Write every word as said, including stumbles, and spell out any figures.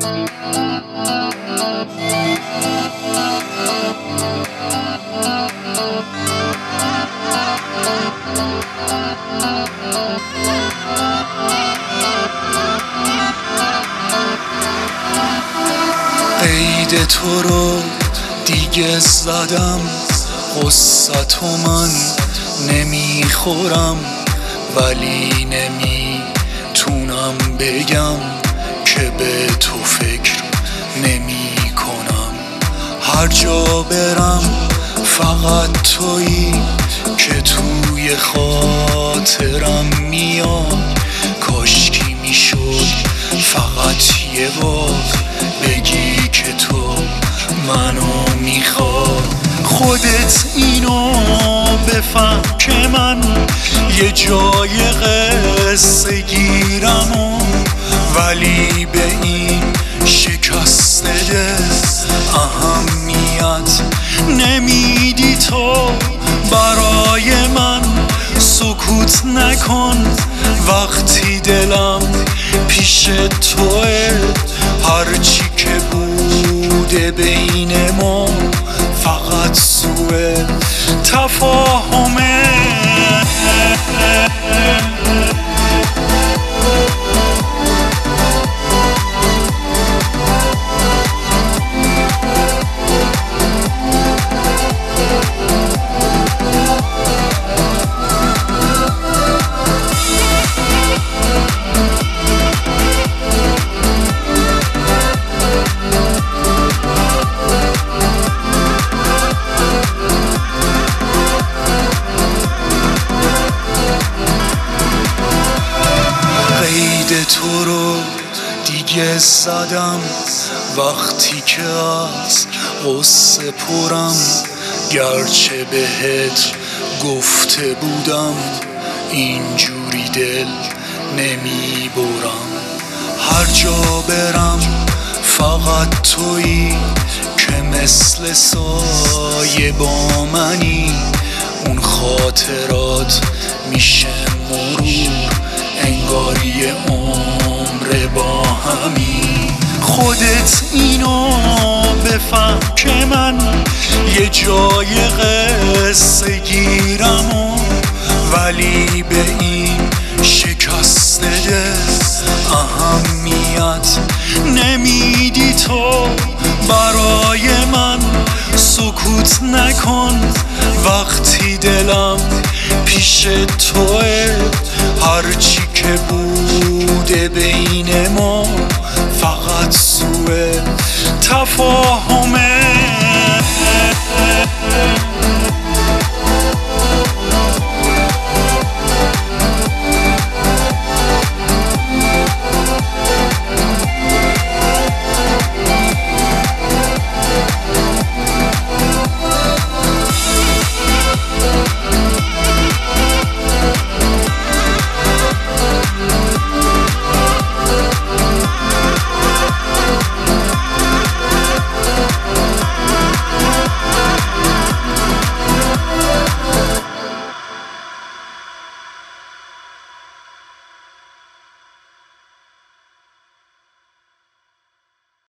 قید تو رو دیگه زدم، قصتو من نمیخورم، ولی نمیتونم بگم که به تو فکر نمی کنم. هر جا برم فقط تویی که توی خاطرم میاد. کاشکی میشد فقط یه بار بگی که تو منو میخواد. خودت اینو بفهم که من یه جای قصه گیرم، ولی به این شکست دل اهمیت نمیدی. تو برای من سکوت نکن وقتی دلم پیش توه. هرچی که بوده بین ما فقط سوء تفاهمه. تو رو دیگه زدم وقتی که از قصه پرم. گرچه بهت گفته بودم اینجوری دل نمی برم. هر جا برم فقط تویی که مثل سایه با منی. اون خاطرات میشه مرور انگار یه عمر با همی. خودت اینو بفهم که من یه جای قصه گیرم، ولی به این شکست دل اهمیت نمیدی. تو برای من سکوت نکن وقتی دلم پیش توه. هرچی که بوده بین ما فقط سوء تفاهمه.